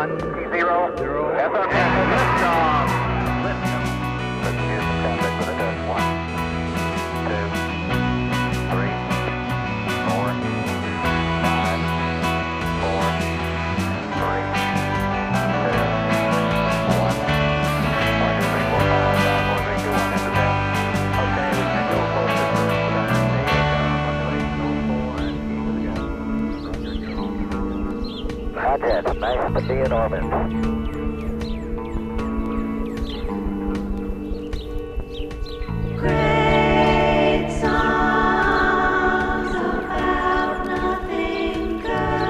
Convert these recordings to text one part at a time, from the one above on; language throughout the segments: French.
1, 0, 0. FM liftoff. Let's use some traffic for the test. 1, 2, 3, 4, 5, 4, 3, 2, 1. 1, 2, 3, 4, 5, 4, 3, 2, 1, into 10. Okay, we can go closer for Hothead, nice to be in orbit. Great songs about nothing good.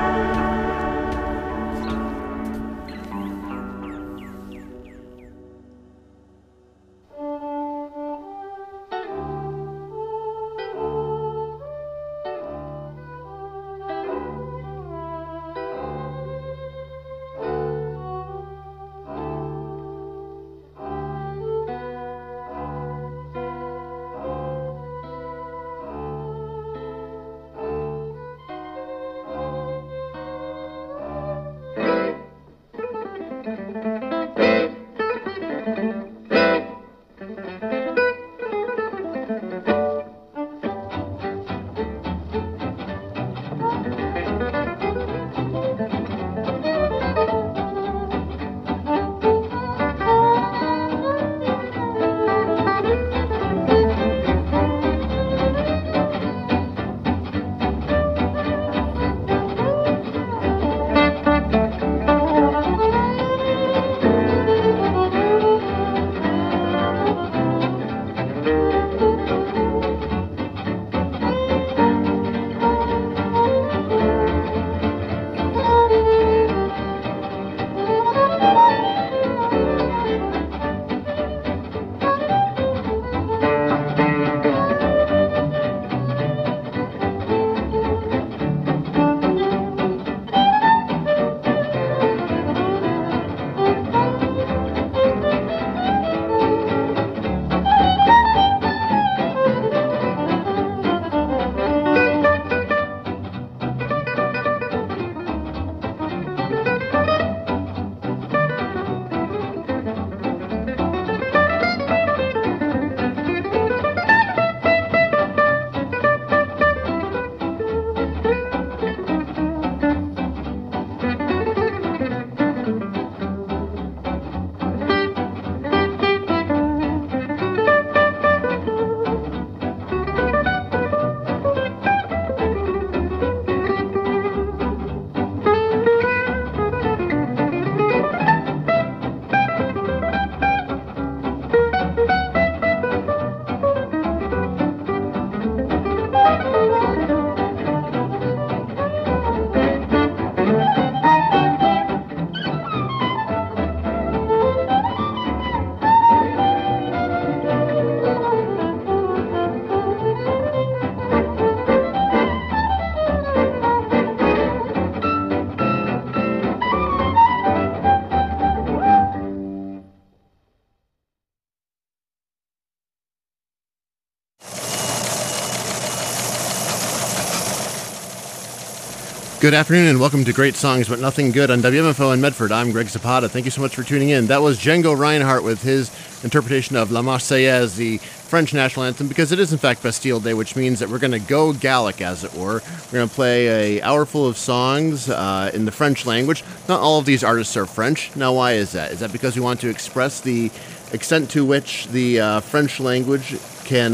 Good afternoon and welcome to Great Songs But Nothing Good on WMFO in Medford. I'm Greg Zapata. Thank you so much for tuning in. That was Django Reinhardt with his interpretation of La Marseillaise, the French national anthem, because it is in fact Bastille Day, which means that we're going to go Gallic, as it were. We're going to play an hour full of songs in the French language. Not all of these artists are French. Now, why is that? Is that because we want to express the extent to which the French language can...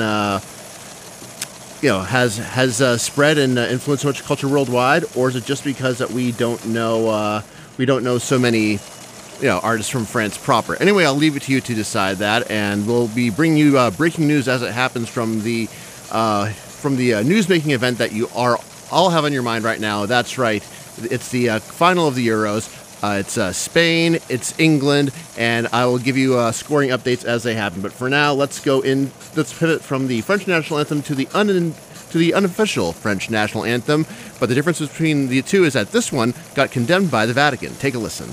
has spread and influenced so much culture worldwide, or is it just because that we don't know so many, artists from France proper? Anyway, I'll leave it to you to decide that, and we'll be bringing you breaking news as it happens from the newsmaking event that you all have on your mind right now. That's right, it's the final of the Euros. It's Spain, it's England, and I will give you scoring updates as they happen. But for now, let's pivot from the French national anthem to the unofficial French national anthem. But the difference between the two is that this one got condemned by the Vatican. Take a listen.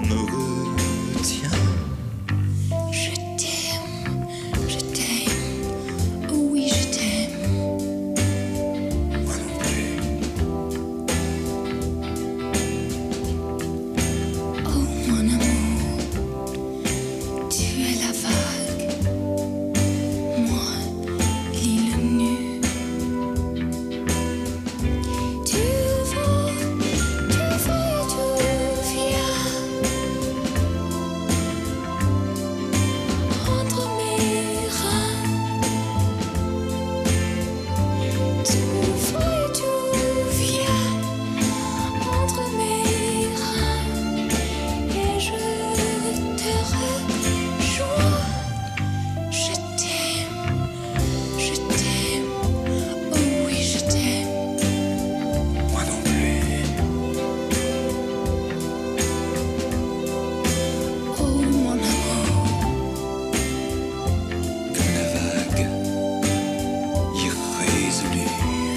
me retiens. Je t'aime, oh oui je t'aime. Moi non plus. Oh mon amour, tu es la vague, moi l'île nue. Tu vas et tu viens entre mes reins. Tu vas et tu viens entre mes reins et je te rejoins. Je t'aime, oh oui je t'aime. Moi non plus. Oh mon amour, Comme la vague irrésolue.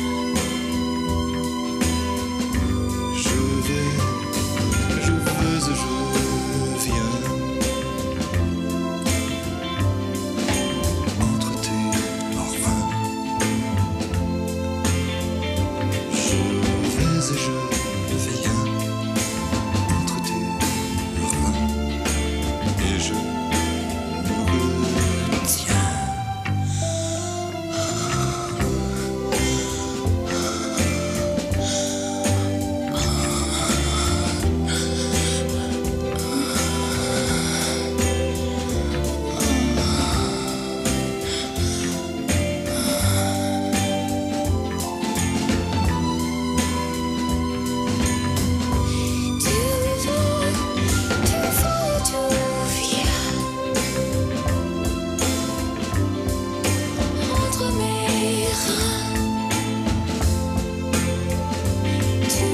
Je vais et je viens entre tes reins. Je vais et je viens entre tes reins et je me retiens. tu viens entre mes reins. Tu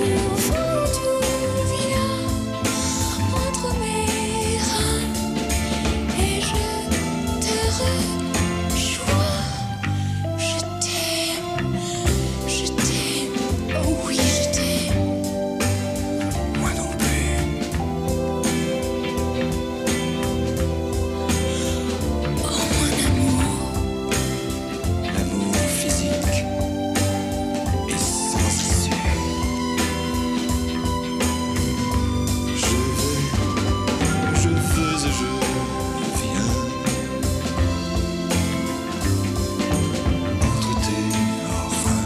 viens entre mes reins et je te rejoins. Je t'aime, oh oui je t'aime. Moi non plus. Oh mon amour, L'amour physique est sans issue. Je vais et je viens entre tes reins.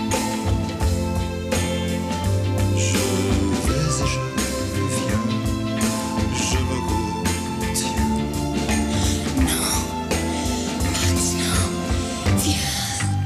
Je vais et je viens, je me retiens. non, maintenant, viens.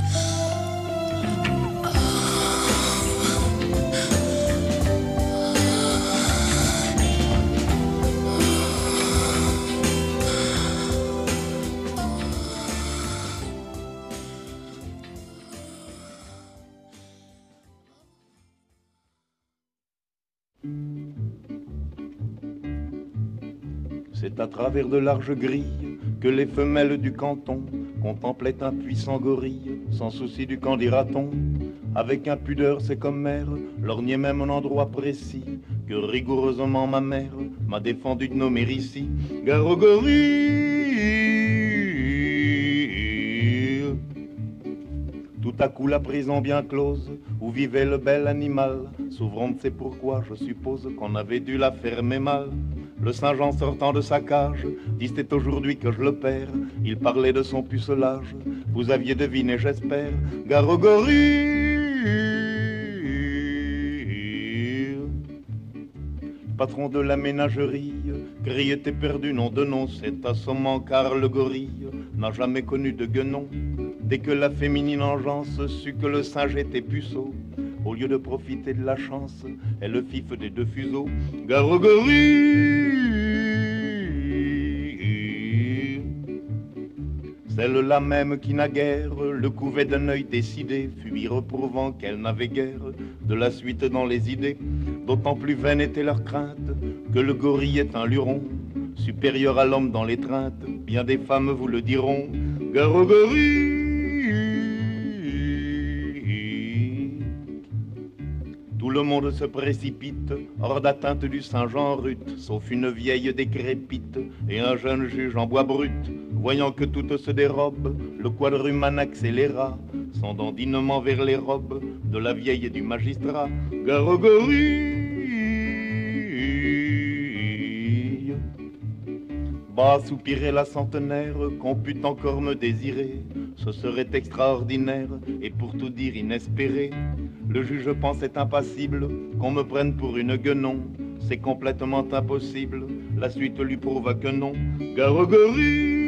C'est à travers de larges grilles que les femelles du canton contemplaient un puissant gorille, sans souci du qu'en dira-t-on. Avec impudeur, c'est comme mère, lorgnait même un endroit précis que rigoureusement ma mère m'a défendu de nommer ici. Gare au gorille. Tout à coup la prison bien close, où vivait le bel animal, s'ouvrant de ses pourquoi, je suppose qu'on avait dû la fermer mal. Le Saint-Jean sortant de sa cage, dit c'est aujourd'hui que je le perds. Il parlait de son pucelage, vous aviez deviné j'espère. Gare au gorille. Patron de la ménagerie, criait t'es perdu, nom de nom, c'est assommant car le gorille n'a jamais connu de guenon. Dès que la féminine engeance sut que le singe était puceau, au lieu de profiter de la chance, elle le fif des deux fuseaux. Gare au gorille. Celle-là même qui naguère le couvait d'un œil décidé, fut y reprouvant qu'elle n'avait guère de la suite dans les idées. D'autant plus vaine était leur crainte que le gorille est un luron, supérieur à l'homme dans l'étreinte. Bien des femmes vous le diront. Gare au gorille. Tout le monde se précipite, hors d'atteinte du Saint-Jean rut, sauf une vieille décrépite et un jeune juge en bois brut. Voyant que tout se dérobe, le quadrumane accéléra son dandinement vers les robes de la vieille et du magistrat. Garogorille, bas soupirait la centenaire, qu'on pût encore me désirer, ce serait extraordinaire et pour tout dire inespéré. Le juge pensait impassible qu'on me prenne pour une guenon. C'est complètement impossible, la suite lui prouva que non. Garogorille,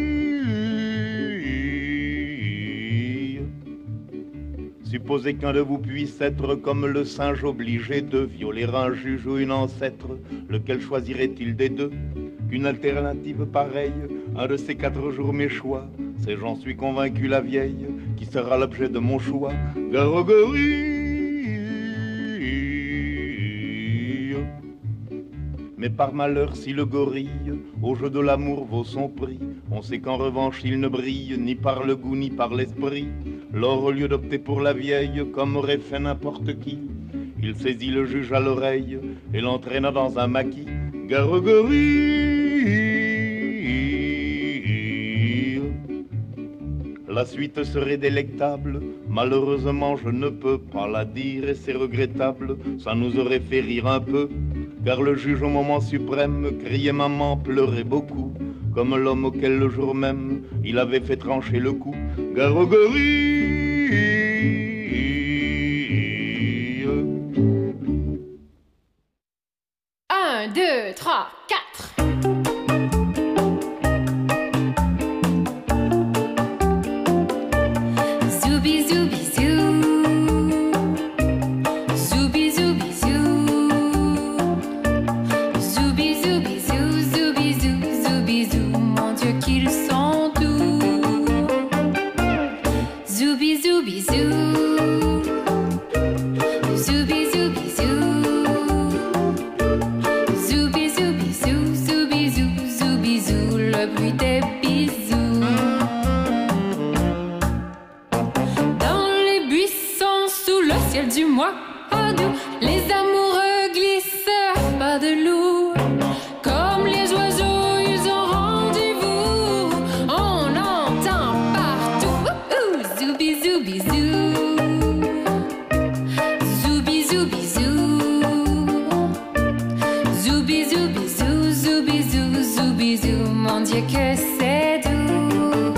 supposez qu'un de vous puisse être comme le singe obligé de violer un juge ou une ancêtre, lequel choisirait-il des deux? Qu'une alternative pareille, un de ces 4 jours mes choix, c'est j'en suis convaincu la vieille, qui sera l'objet de mon choix. Garogorille. Mais par malheur, si le gorille, au jeu de l'amour, vaut son prix, on sait qu'en revanche, il ne brille ni par le goût ni par l'esprit. Lors, au lieu d'opter pour la vieille, comme aurait fait n'importe qui, il saisit le juge à l'oreille et l'entraîna dans un maquis. Garogorille, la suite serait délectable, malheureusement je ne peux pas la dire et c'est regrettable, ça nous aurait fait rire un peu. Car le juge au moment suprême criait maman, pleurait beaucoup, comme l'homme auquel le jour même il avait fait trancher le cou. Garogorille. 1, 2, 3, 4. Zoubi zoubi zou. Zoubi zoubi zou. Zoubi zoubi zou, zoubi zou, zoubi zou. Mon Dieu qu'ils sont doux. Zoubi zoubi zou. Zoubi zoubi zou. Zoubi zoubi zou, zoubi zou, zoubi zou. Le bruit des bisous. Dans les buissons sous le ciel du mois doux, les amoureux glissent pas de loup. Comme les oiseaux, ils ont rendez-vous. On entend partout. Zoubi zoubi zou. Zoubi zoubi zou. Zoubi zoubi zou, zoubi zou, zoubi zou. Mon Dieu que c'est doux.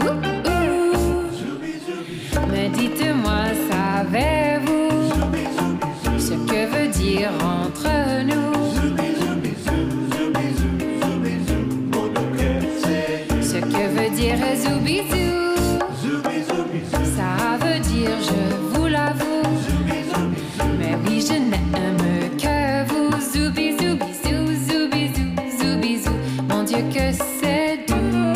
Mais dites-moi, savez-vous ce que veut dire entre nous? Ce que veut dire zoubi zou. Ça veut dire, je vous l'avoue, mais oui, je n'aime que vous. Zoubi zoubi zou, zoubi zou, zoubi zou. Mon Dieu que c'est doux.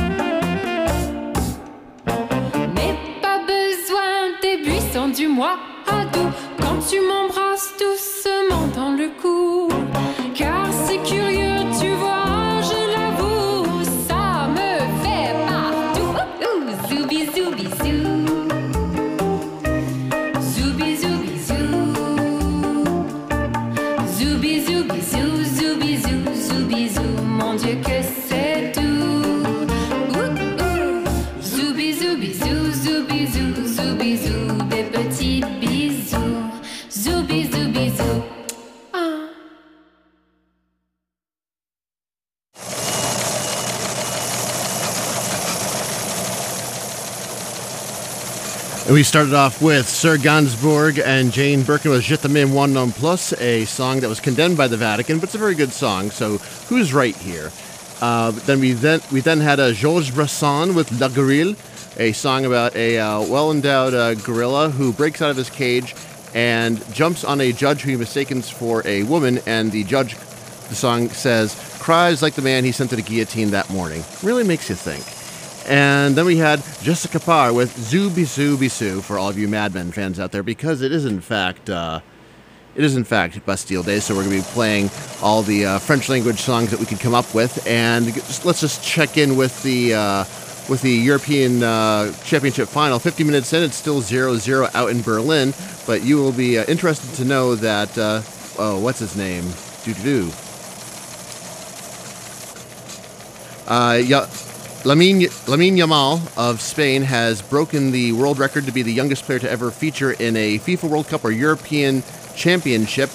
Mais pas besoin des buissons du mois doux quand tu m'embrasses doucement dans le cou. Car c'est curieux, tu vois, je l'avoue, ça me fait partout. Zoubi zoubi zou. Zoubi zoubi zou. Zoubi zoubi zou, zoubi zou, zoubi zou. Mon Dieu que c'est doux. Zoubi zoubi zou, zoubi zou, zoubi zou. Des petits bisous. Zoubi zoubi zou. And we started off with Sir Gainsbourg and Jane Birkin with Je t'aime one non plus, a song that was condemned by the Vatican, but it's a very good song, so who's right here? Then we had Georges Brassens with La Gorille, a song about a well-endowed gorilla who breaks out of his cage and jumps on a judge who he mistakes for a woman, and the judge, the song says, cries like the man he sent to the guillotine that morning. Really makes you think. And then we had Jessica Parr with Zooby Zooby Soo for all of you Mad Men fans out there, because it is in fact Bastille Day, so we're going to be playing all the French language songs that we could come up with, and let's just check in with the with the European Championship final. 50 minutes in, it's still 0-0 out in Berlin, but you will be interested to know that, what's his name? Lamine Yamal of Spain has broken the world record to be the youngest player to ever feature in a FIFA World Cup or European Championship.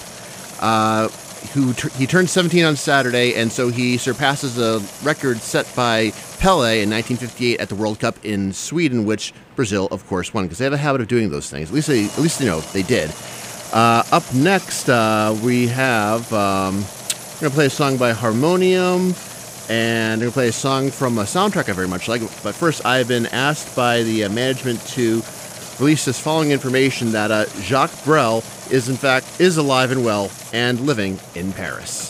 He turned 17 on Saturday, and so he surpasses a record set by Pelé in 1958 at the World Cup in Sweden, which Brazil, of course, won, because they have a habit of doing those things. At least they did. Up next, we have... I'm going to play a song by Harmonium, and I'm going to play a song from a soundtrack I very much like. But first, I've been asked by the management to release this following information that Jacques Brel is alive and well and living in Paris.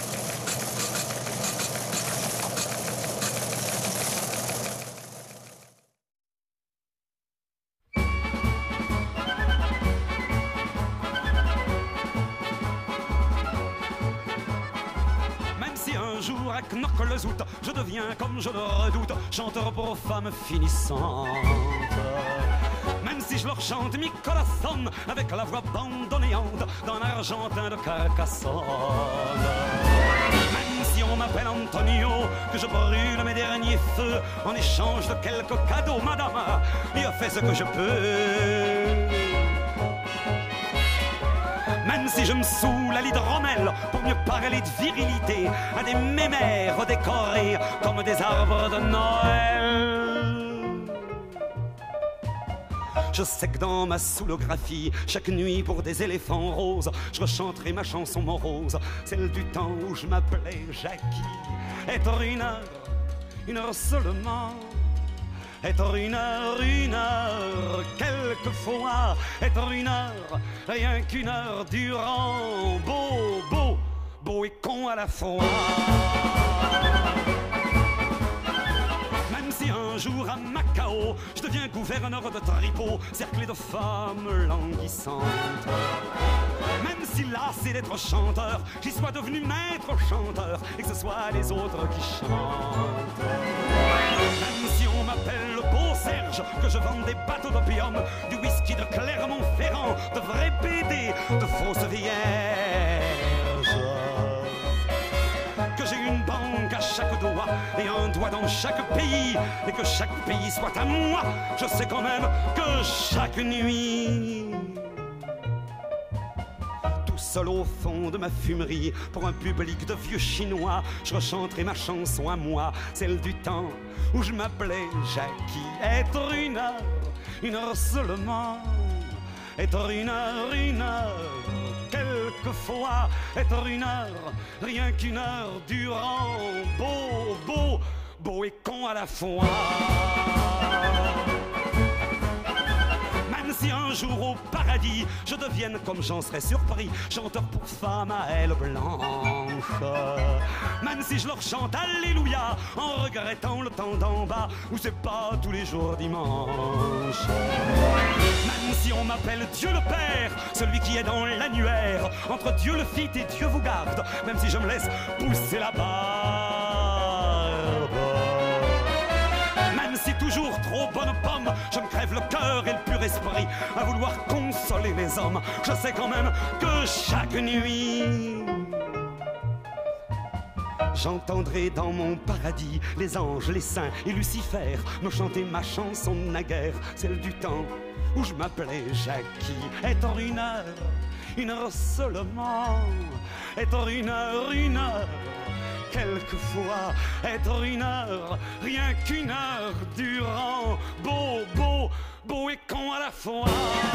Je deviens comme je le redoute, chanteur pour femmes finissantes. Même si je leur chante mi corazón avec la voix bandonnéante d'un argentin de Carcassonne. Même si on m'appelle Antonio, que je brûle mes derniers feux en échange de quelques cadeaux, madame, il a fait ce que je peux. Même si je me saoule à l'hydromel pour mieux parler de virilité à des mémères décorés comme des arbres de Noël. Je sais que dans ma soulographie, chaque nuit pour des éléphants roses, je rechanterai ma chanson morose, celle du temps où je m'appelais Jackie. Être une heure seulement. Être une heure, quelquefois. Être une heure, rien qu'une heure durant. Beau et con à la fois. Même si un jour à Macao, je deviens gouverneur de tripot, cerclé de femmes languissantes. Même si lassé d'être chanteur, j'y sois devenu maître chanteur et que ce soit les autres qui chantent. Même si on m'appelle le beau Serge, que je vende des bateaux d'opium, du whisky de Clermont-Ferrand, de vrais BD, de fausses vierges. Que j'ai une banque à chaque doigt et un doigt dans chaque pays, et que chaque pays soit à moi, je sais quand même que chaque nuit, tout seul au fond de ma fumerie, pour un public de vieux chinois, je rechanterai ma chanson à moi, celle du temps où je m'appelais Jackie. Être une heure seulement. Être une heure, quelquefois. Être une heure, rien qu'une heure durant. Beau et con à la fois. Même si un jour au paradis je devienne, comme j'en serais surpris, chanteur pour femmes à ailes blanches. Même si je leur chante Alléluia en regrettant le temps d'en bas où c'est pas tous les jours dimanche. Même si on m'appelle Dieu le Père, celui qui est dans l'annuaire entre Dieu le Fit et Dieu vous garde, même si je me laisse pousser la barbe. Même si toujours trop bonne pomme, je me crève le cœur et le pur esprit à vouloir consoler les hommes, je sais quand même que chaque nuit j'entendrai dans mon paradis les anges, les saints et Lucifer me chanter ma chanson naguère, celle du temps où je m'appelais Jackie. Être une heure seulement. Être une heure, quelquefois. Être une heure, rien qu'une heure durant. Beau et con à la fois.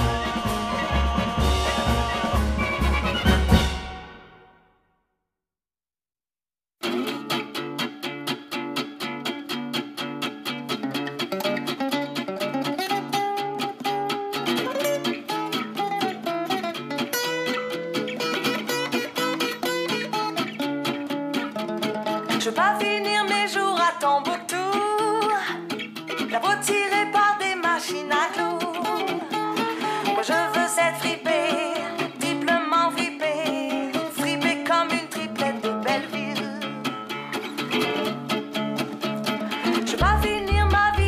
Je veux pas finir mes jours à Tombouctou, la peau tirée par des machines à clous. Moi je veux être fripée, triplement fripée, fripée comme une triplette de Belleville. Je veux pas finir ma vie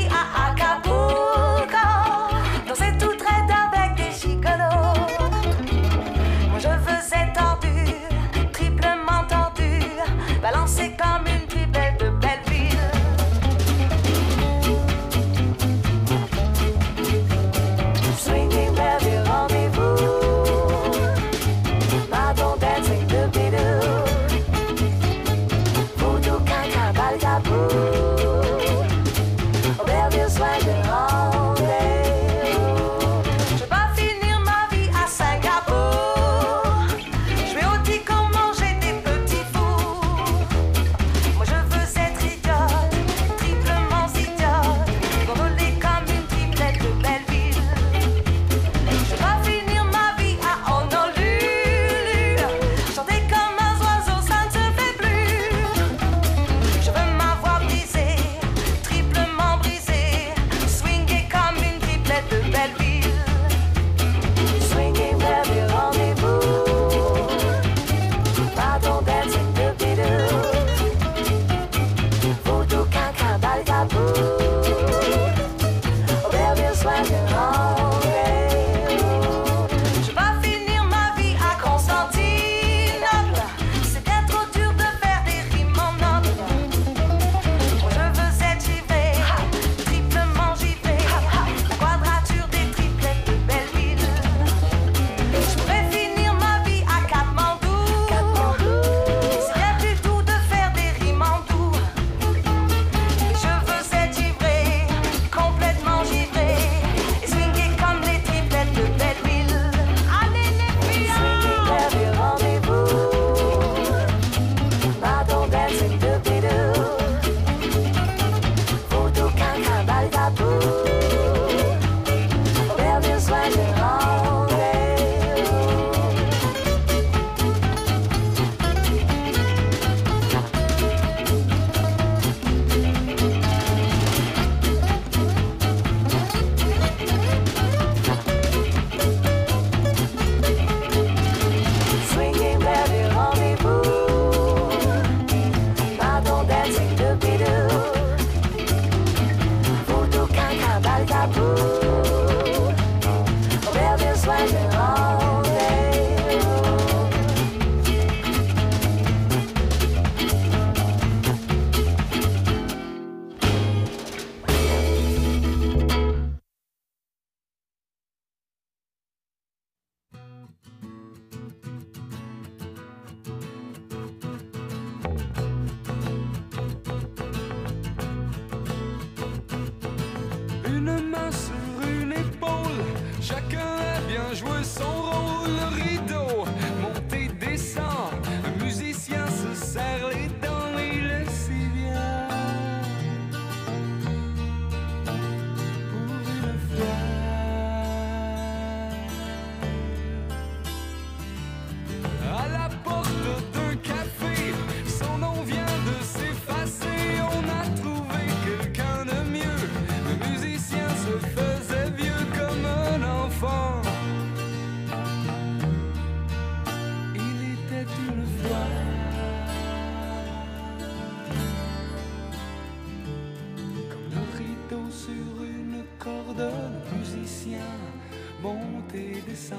monte et descend.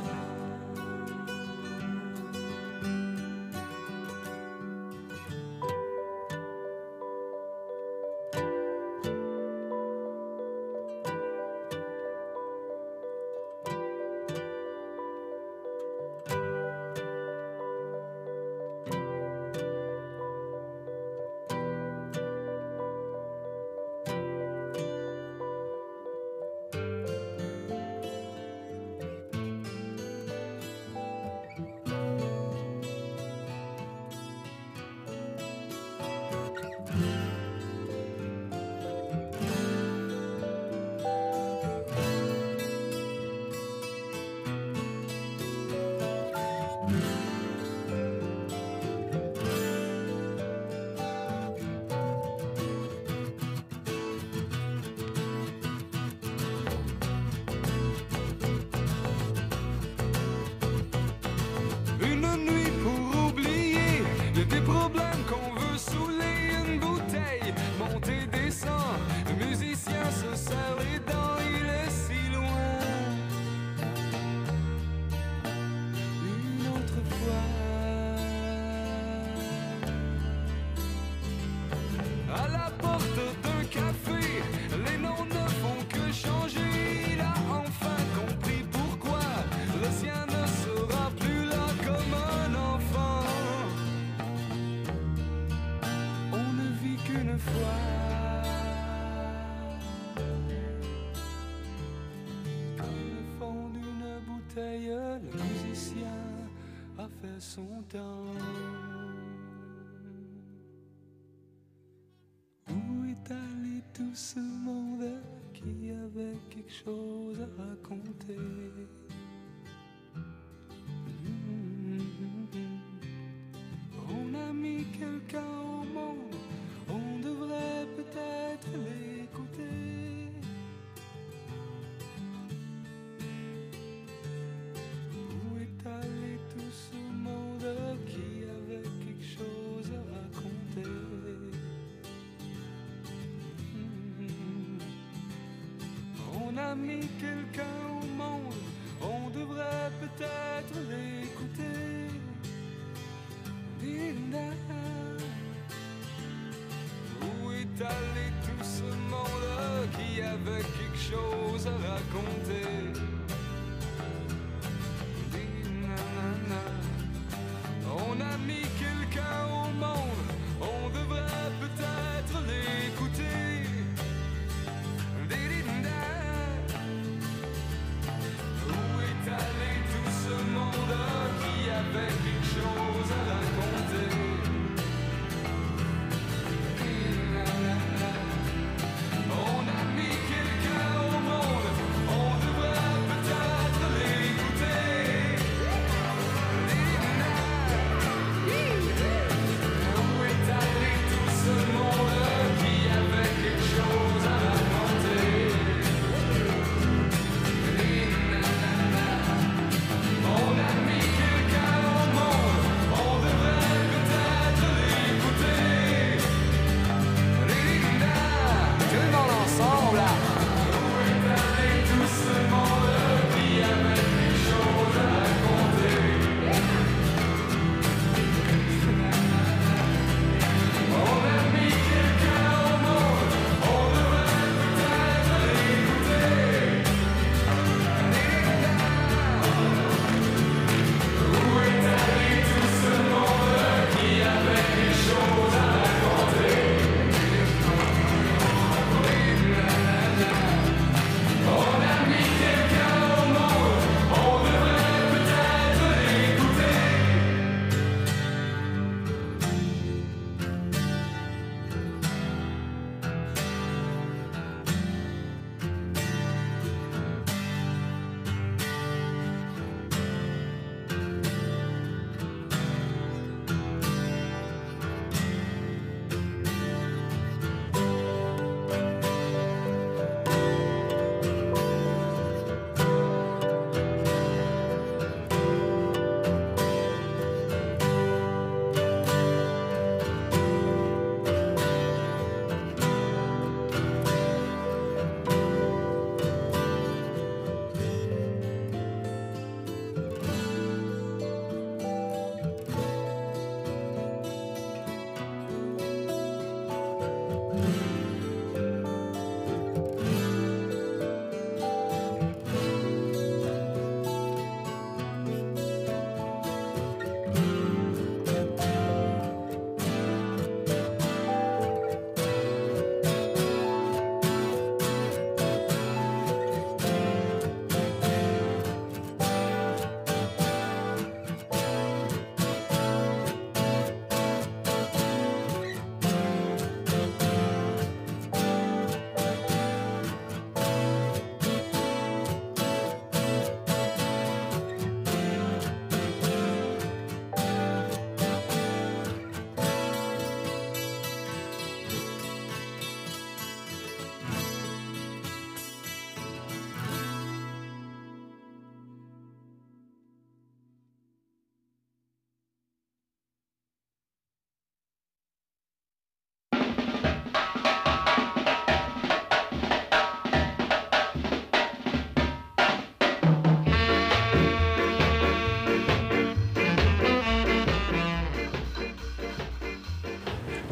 Son temps. Où est allé tout ce monde qui avait quelque chose à raconter? On a mis quelqu'un au monde, on devrait peut-être l'écouter. Où est allé tout ce monde qui avait quelque chose à raconter? On a mis quelqu'un au monde, on devrait peut-être l'écouter. Où est allé tout ce monde qui avait quelque chose à raconter? On a mis quelqu'un au monde, on devrait peut-être l'écouter. Où est allé tout ce monde qui avait quelque chose à raconter? On a mis quelqu'un au monde, on devrait peut-être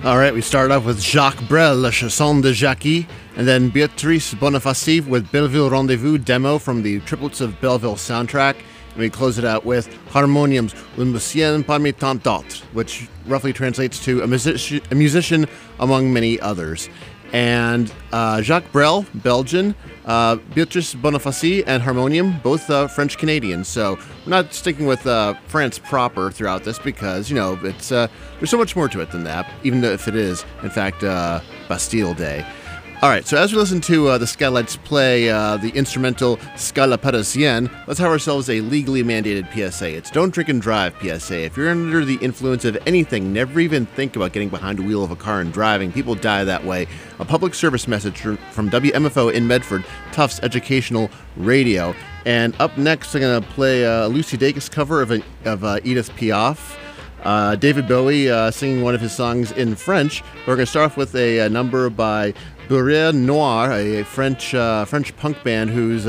All right, we started off with Jacques Brel, La Chanson de Jackie, and then Béatrice Boniface with Belleville Rendezvous demo from the Triplets of Belleville soundtrack. And we close it out with Harmonium's Un musicien parmi tant d'autres, which roughly translates to a musician among many others. And Jacques Brel, Belgian, Béatrice Boniface, and Harmonium, both French-Canadian. So we're not sticking with France proper throughout this because, it's there's so much more to it than that, even if it is, in fact, Bastille Day. All right, so as we listen to the Skylights play the instrumental Scala Parisienne, let's have ourselves a legally mandated PSA. It's don't drink and drive PSA. If you're under the influence of anything, never even think about getting behind the wheel of a car and driving. People die that way. A public service message from WMFO in Medford, Tufts Educational Radio. And up next, I'm going to play a Lucy Dacus cover of Edith Piaf. David Bowie singing one of his songs in French. We're going to start off with a number by Bourrier Noir, a French punk band whose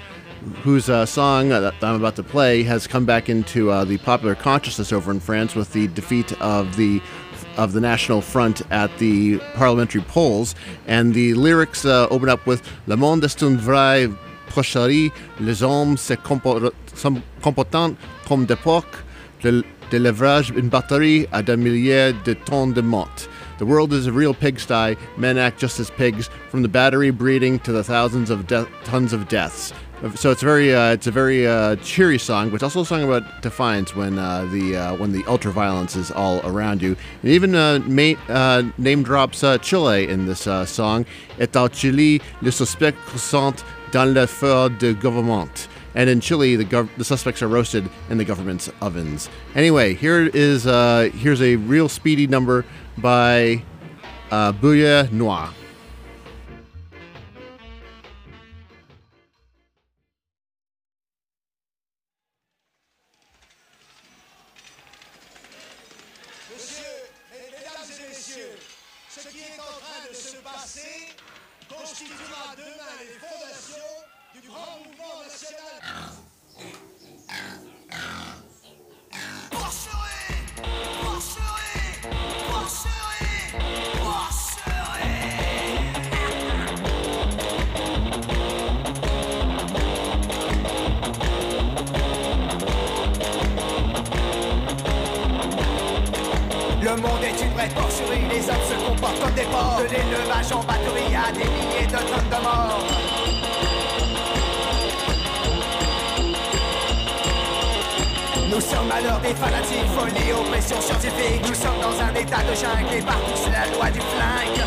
song that I'm about to play has come back into the popular consciousness over in France with the defeat of the National Front at the parliamentary polls. And the lyrics open up with Le monde est une vraie porcherie, les hommes se comportent comme des porcs, de l'ouvrage une batterie à des milliers de tonnes de morts. The world is a real pigsty. Men act just as pigs, from the battery breeding to the thousands of tons of deaths. So it's a very cheery song, but it's also a song about defiance when the ultra violence is all around you. It even name drops Chile in this song. Et au Chili, les suspects croissent dans le feu de gouvernement. And in Chile, the suspects are roasted in the government's ovens. Anyway, here's a real speedy number by Bourrier Noir. Mesdames et messieurs, ce qui est en train de se passer constituera demain les fondations du grand mouvement national. Le monde est une vraie porcherie, les hommes se comportent comme des porcs. De l'élevage en batterie à des milliers de tonnes de morts. Nous sommes à l'heure des fanatiques, folie, oppression scientifique. Nous sommes dans un état de jungle et partout c'est la loi du flingue.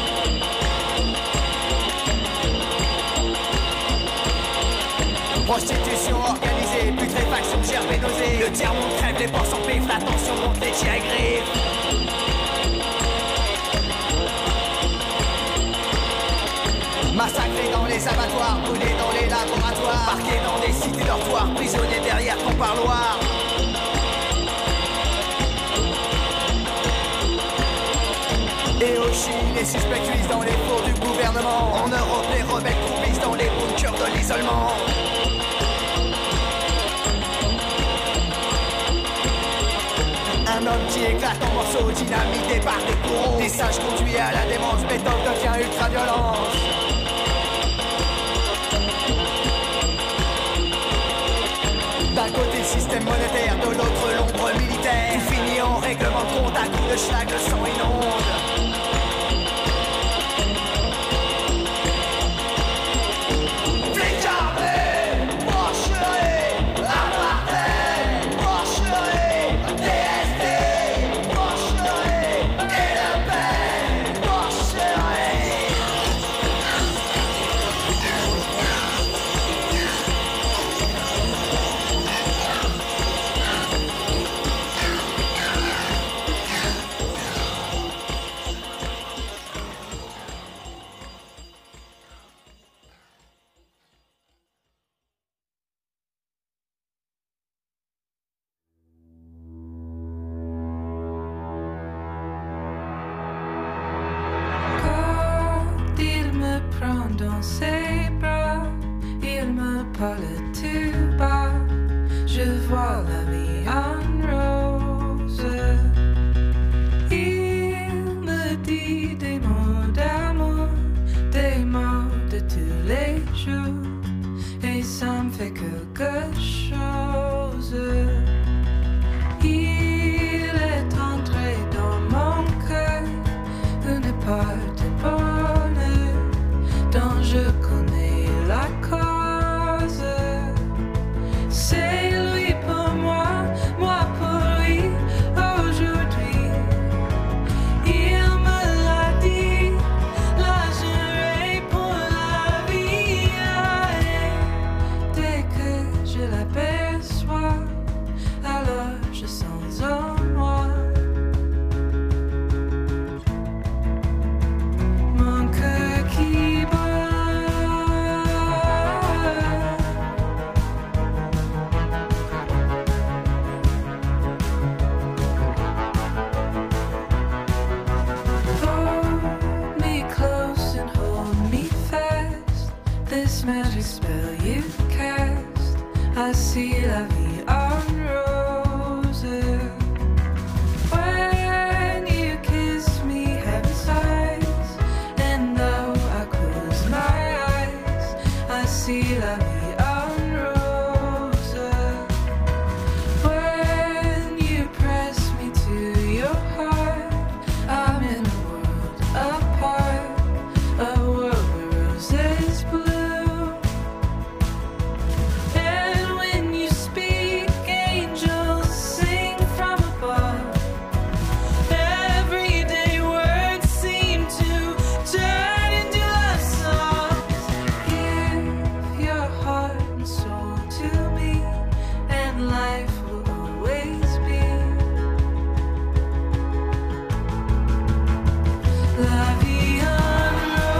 Prostitution organisée, putréfaction, gerbe et nausée. Le tiers-monde crève, les porcs s'empêchent, la tension monte, les tirs griffent. Massacrés dans les abattoirs, brûlés dans les laboratoires, parqués dans des cités dortoirs, prisonniers derrière ton parloir. Et au Chili, les suspects cuisent dans les fours du gouvernement. En Europe, les rebelles croupissent dans les bunkers de l'isolement. Un homme qui éclate en morceaux, dynamité par des bourreaux. Des singes conduits à la démence, méthode devient ultra-violence. D'un côté le système monétaire, de l'autre l'ombre militaire. Il finit en règlement de compte, à coups de schlag, le sang inonde. Dans ses bras, il me parle tout bas. Je vois la vie en rose. Il me dit every spell you cast, I see la vie en roses. When you kiss me, heaven sighs, and though I close my eyes, I see la vie en roses. When you press me to your heart, I'm in a world apart, a world where roses bloom. And when you speak, angels sing from above. Everyday words seem to turn into love songs. Give your heart and soul to me, and life will always be la vie en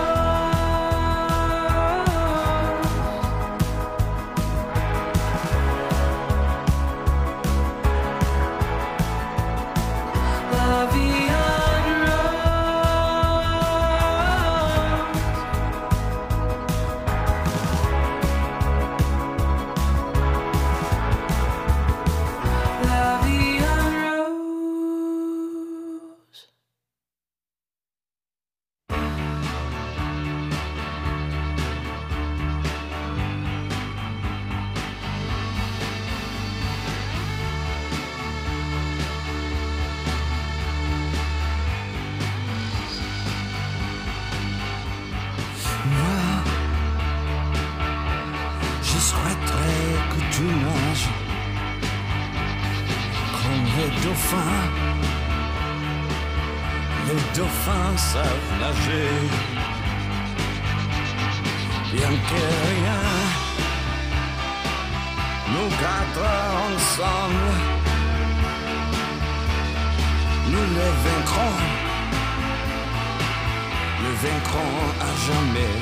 rose. La vie en rose. La vie en rose. Moi, je souhaiterais que tu nages comme les dauphins. Les dauphins savent nager, bien que rien, nous quatre ensemble, nous les vaincrons. Le vaincrons à jamais.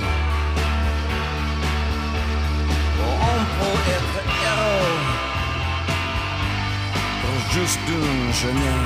On peut être héros pour juste une journée.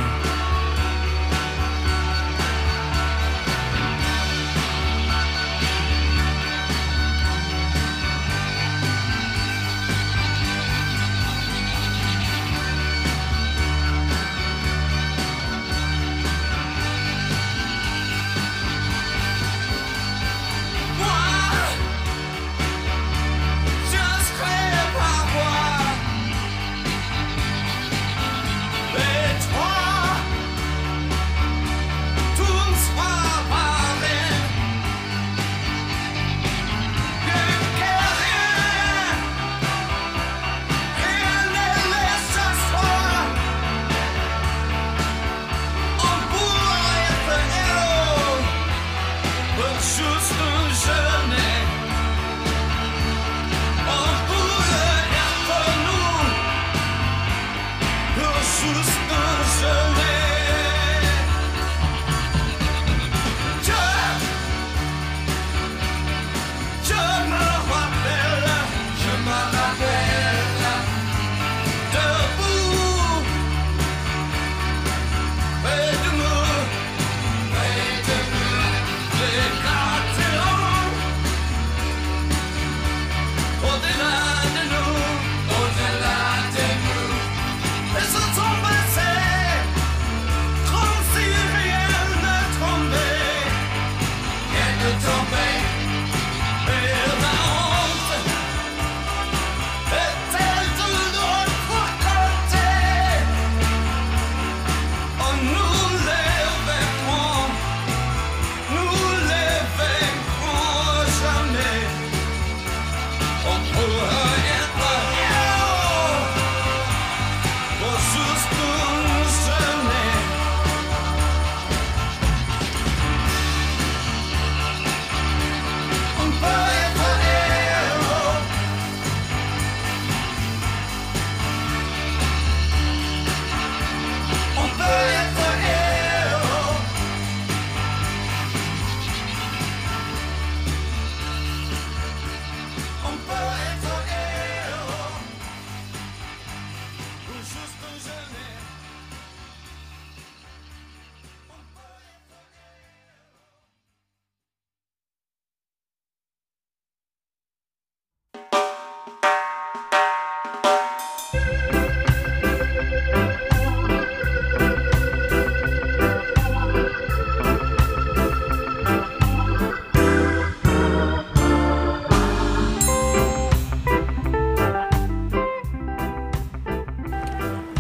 Et toi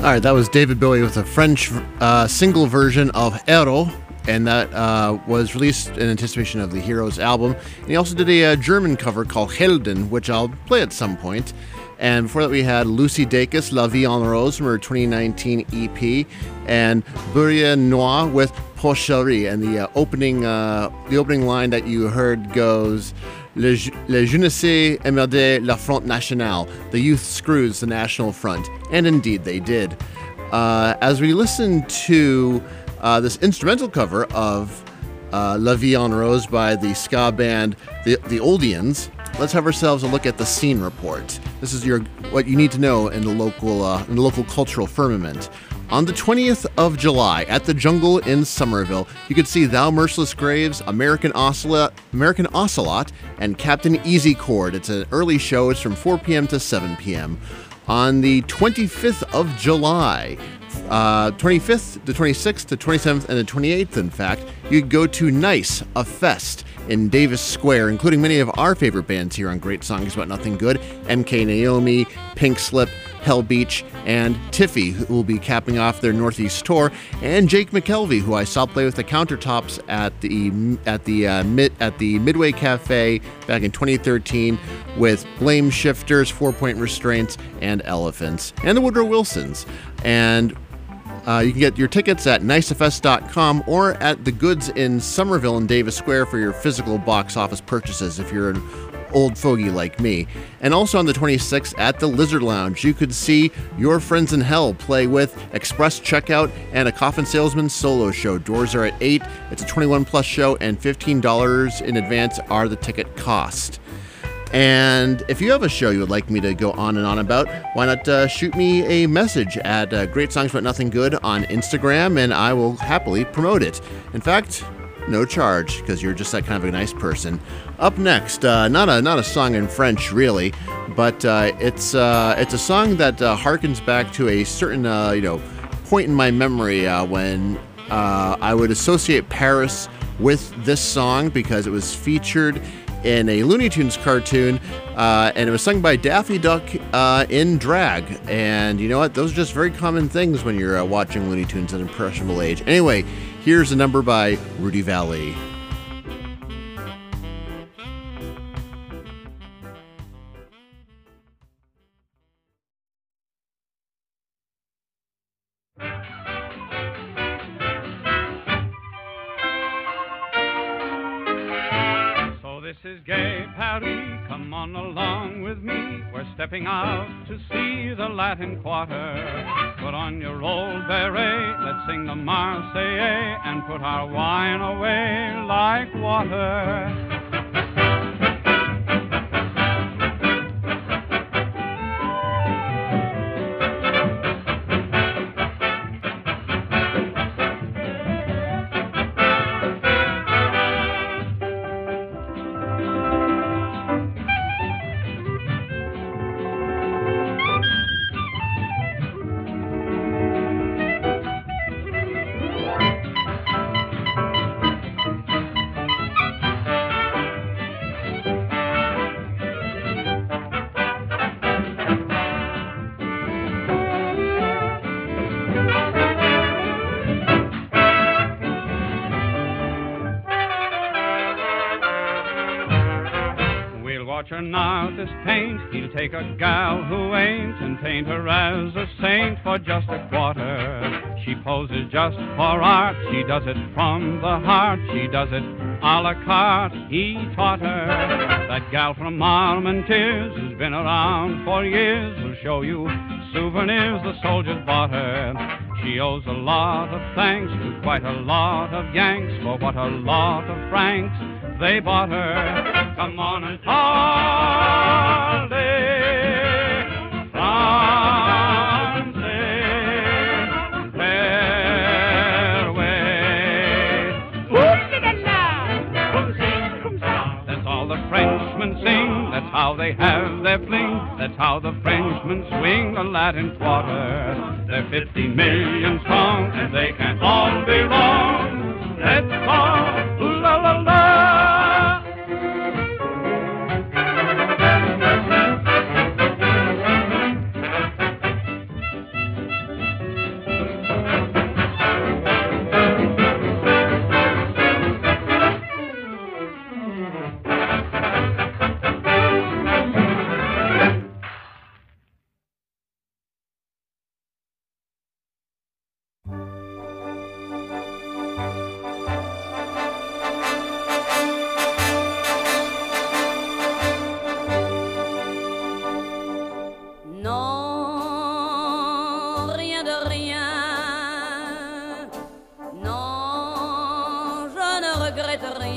All right, that was David Bowie with a French single version of Hero, and that was released in anticipation of the Heroes album. And he also did a German cover called Helden, which I'll play at some point. And before that, we had Lucy Dacus, La Vie en Rose, from her 2019 EP, and Buria Noir with Porcherie. And the opening line that you heard goes, Le jeunesse emmerde la Front National. The youth screws the National Front. And indeed, they did. As we listen to this instrumental cover of La Vie en Rose by the ska band The Oldians, let's have ourselves a look at the scene report. This is what you need to know in the local cultural firmament. On the 20th of July, at the Jungle in Somerville, you could see Thou Merciless Graves, American Ocelot, and Captain Easy Chord. It's an early show. It's from 4 p.m. to 7 p.m. On the 25th of July, 25th, the 26th, the 27th, and the 28th, in fact, you'd go to Nice, a fest in Davis Square, including many of our favorite bands here on Great Songs About Nothing Good, MK Naomi, Pink Slip, Hell Beach, and Tiffy, who will be capping off their Northeast tour, and Jake McKelvey, who I saw play with the Countertops at the Midway Cafe back in 2013 with Blame Shifters, 4-Point Restraints, and Elephants, and the Woodrow Wilsons. And you can get your tickets at nicefest.com or at The Goods in Somerville and Davis Square for your physical box office purchases if you're an old fogey like me. And also on the 26th at the Lizard Lounge, you could see Your Friends in Hell play with Express Checkout and a Coffin Salesman solo show. Doors are at 8. It's a 21-plus show, and $15 in advance are the ticket cost. And if you have a show you would like me to go on and on about, why not shoot me a message at Great Songs About Nothing Good on Instagram, and I will happily promote it. In fact, no charge, because you're just that kind of a nice person. Up next, not a song in French really, but it's a song that harkens back to a certain point in my memory when I would associate Paris with this song because it was featured in a Looney Tunes cartoon, and it was sung by Daffy Duck in drag. And you know what? Those are just very common things when you're watching Looney Tunes at an impressionable age. Anyway, here's a number by Rudy Vallée. This is gay Paris, come on along with me. We're stepping out to see the Latin Quarter. Put on your old beret, let's sing the Marseillaise and put our wine away like water. An artist paint, he'll take a gal who ain't and paint her as a saint for just a quarter. She poses just for art, she does it from the heart, she does it a la carte, he taught her. That gal from Armentières who's been around for years will show you souvenirs the soldiers bought her. She owes a lot of thanks to quite a lot of Yanks for what a lot of francs they bought her. Come on and parlez français, that's all the Frenchmen sing, that's how they have their fling, that's how the Frenchmen swing the Latin Quarter. They're 50 million strong, and they can't all be wrong. Let's call la la la.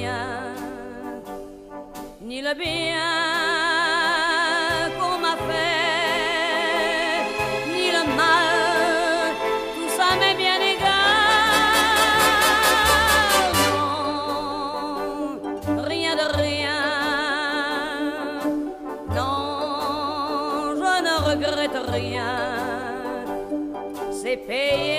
rien, ni le bien qu'on m'a fait, ni le mal, tout ça m'est bien égal. Non, rien de rien, non, je ne regrette rien, c'est payé.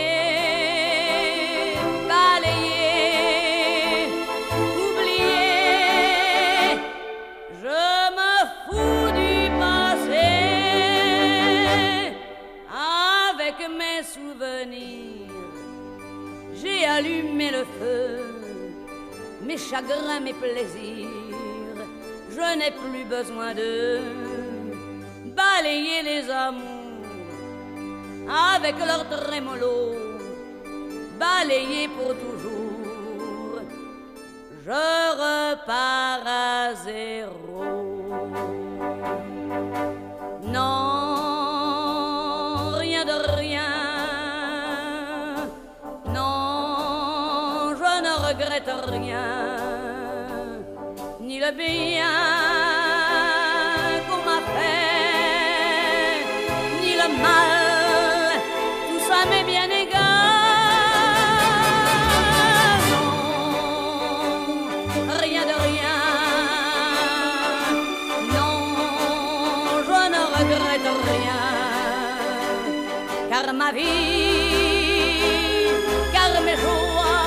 J'ai allumé le feu, mes chagrins, mes plaisirs. Je n'ai plus besoin de balayer les amours avec leur trémolo, balayer pour toujours. Je repars à zéro. Non, rien de rien. Regrette rien, ni le bien qu'on m'a fait, ni le mal, tout ça m'est bien égal. Non, rien de rien, non, je ne regrette rien, car ma vie, car mes jours,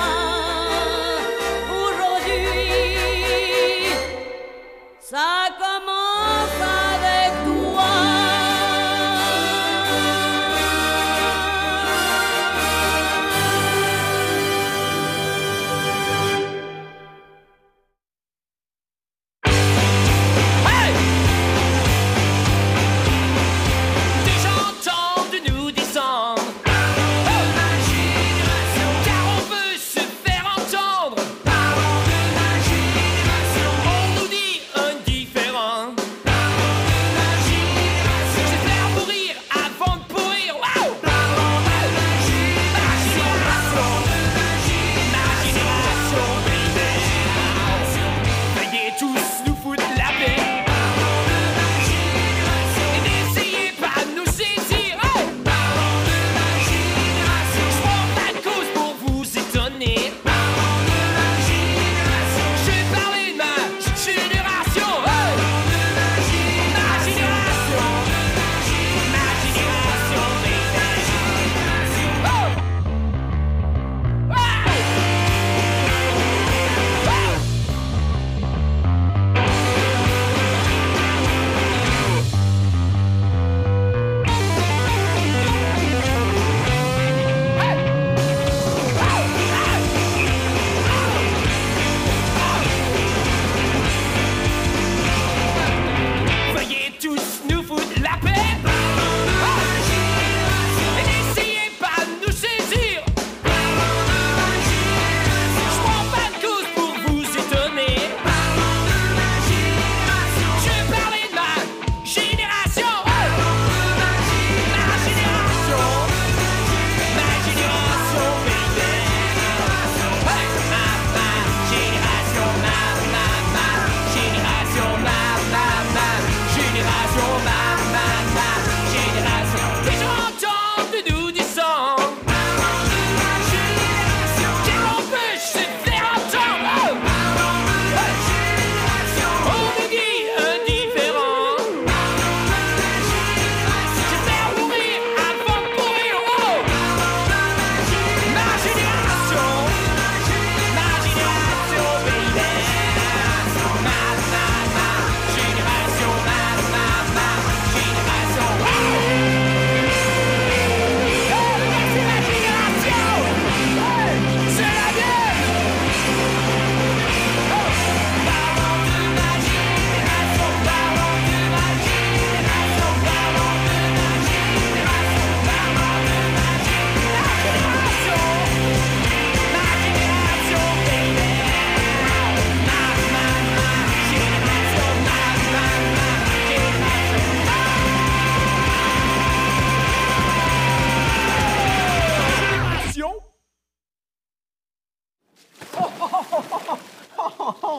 ça commence avec toi. Hey! Des gens tentent de nous descendre.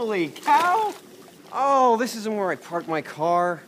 Holy cow! Oh, this isn't where I parked my car.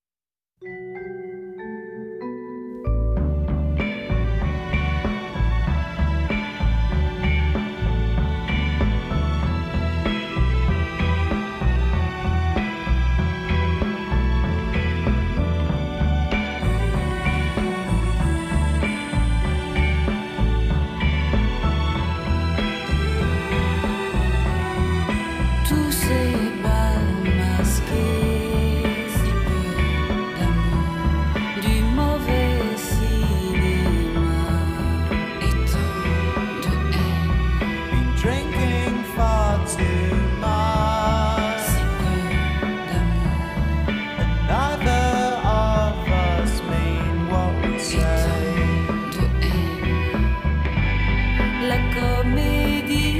Tous ces bals masqués, si peu d'amour, du mauvais cinéma et tant de haine. Been drinking far too much. Si peu d'amour, Neither of us mean what we say. de haine. La comédie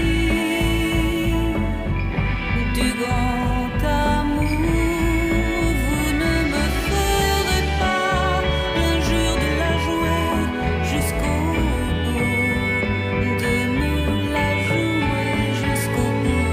du grand amour, vous ne me ferez pas l'injure de la jouer jusqu'au bout, de me la jouer jusqu'au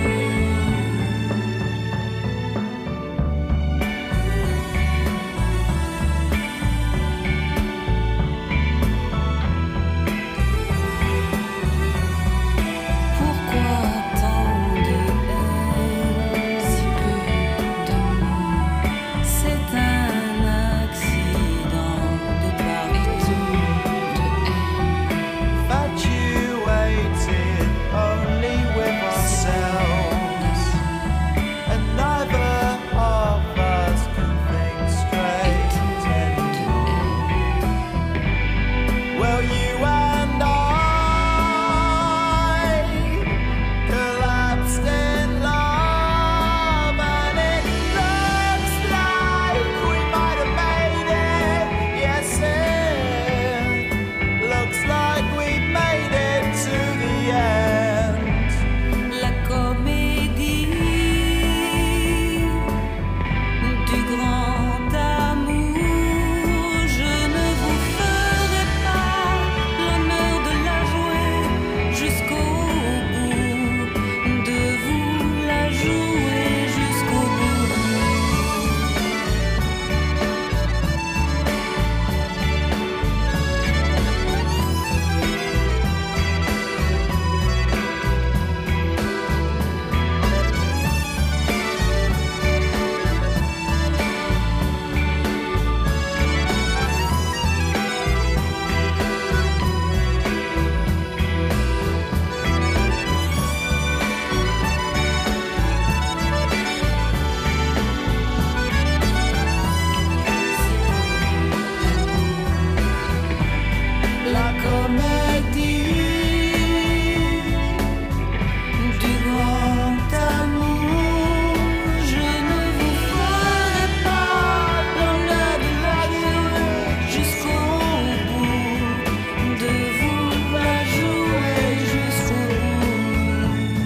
Pourquoi tant de haine, si peu d'amour? C'est un accident de part et tout de haine. Infatuated only with ourselves, and neither of us can think straight anymore. Well, you and I collapsed in love, and it looks like we might have made it. Yes, it looks like we've made it to the end. La comédie du grand amour, je ne vous ferai pas l'honneur de la jouer jusqu'au bout, de vous la jouer jusqu'au bout. La comédie du grand amour, je ne vous ferai pas l'honneur de la jouer jusqu'au bout, de vous la jouer jusqu'au bout.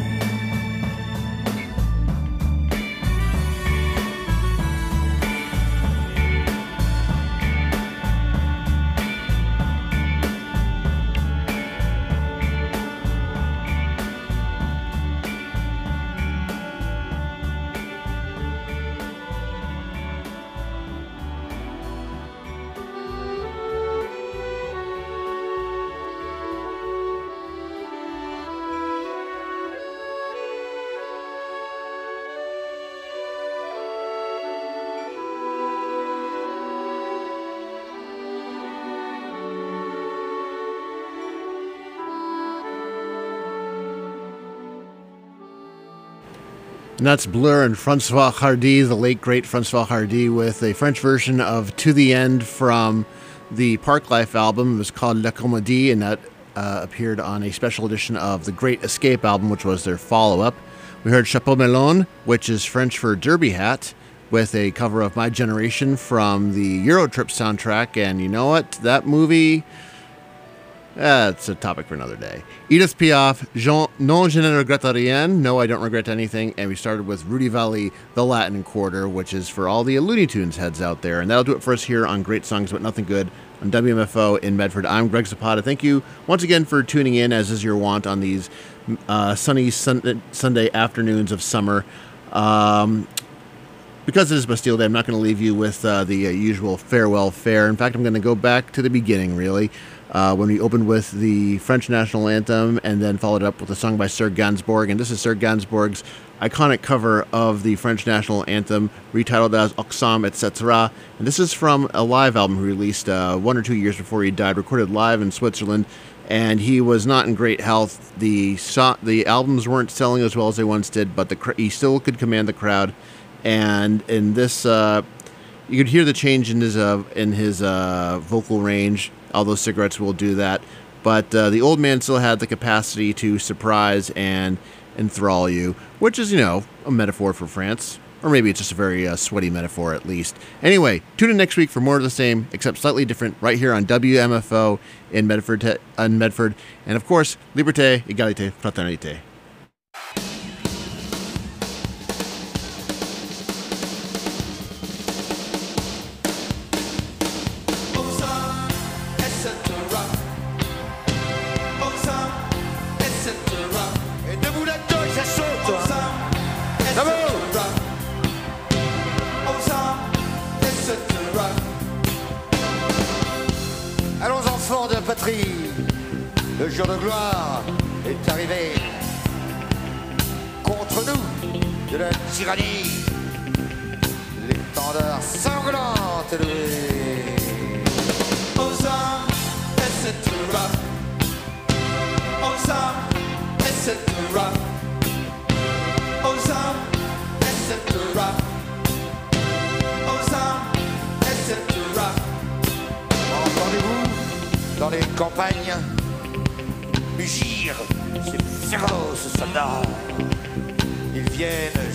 And that's Blur and Francois Hardy, the late great Francois Hardy, with a French version of To the End from the Parklife album. It was called La Comédie, and that appeared on a special edition of the Great Escape album, which was their follow-up. We heard Chapeau Melon, which is French for Derby Hat, with a cover of My Generation from the Eurotrip soundtrack. And you know what? That movie... it's a topic for another day. Edith Piaf, Non je ne regrette rien, No, I don't regret anything. And we started with Rudy Vallee, The Latin Quarter, which is for all the Looney Tunes heads out there. And that'll do it for us here on Great Songs But Nothing Good on WMFO in Medford. I'm Greg Zapata. Thank you once again for tuning in, as is your wont, on these sunny Sunday afternoons of summer. Because it is Bastille Day, I'm not going to leave you with the usual farewell fare. In fact, I'm going to go back to the beginning, really, when we opened with the French national anthem and then followed up with a song by Serge Gainsbourg. And this is Serge Gainsbourg's iconic cover of the French national anthem, retitled as Oxam, etc. And this is from a live album he released 1 or 2 years before he died, recorded live in Switzerland. And he was not in great health. The albums weren't selling as well as they once did, but he still could command the crowd. And in this, you could hear the change in his vocal range. Although cigarettes will do that, but the old man still had the capacity to surprise and enthrall you, which is, a metaphor for France, or maybe it's just a very sweaty metaphor at least. Anyway, tune in next week for more of the same, except slightly different, right here on WMFO in Medford, and of course, Liberté, Égalité, Fraternité. Allons enfants de la patrie, le jour de gloire est arrivé. Contre nous, de la tyrannie, l'étendard sanglante est levé. Aux armes, etc. Aux armes, etc. Aux armes, etc. Aux armes, etc. Entendez-vous, dans les campagnes, mugir ces féroces soldats. Ils viennent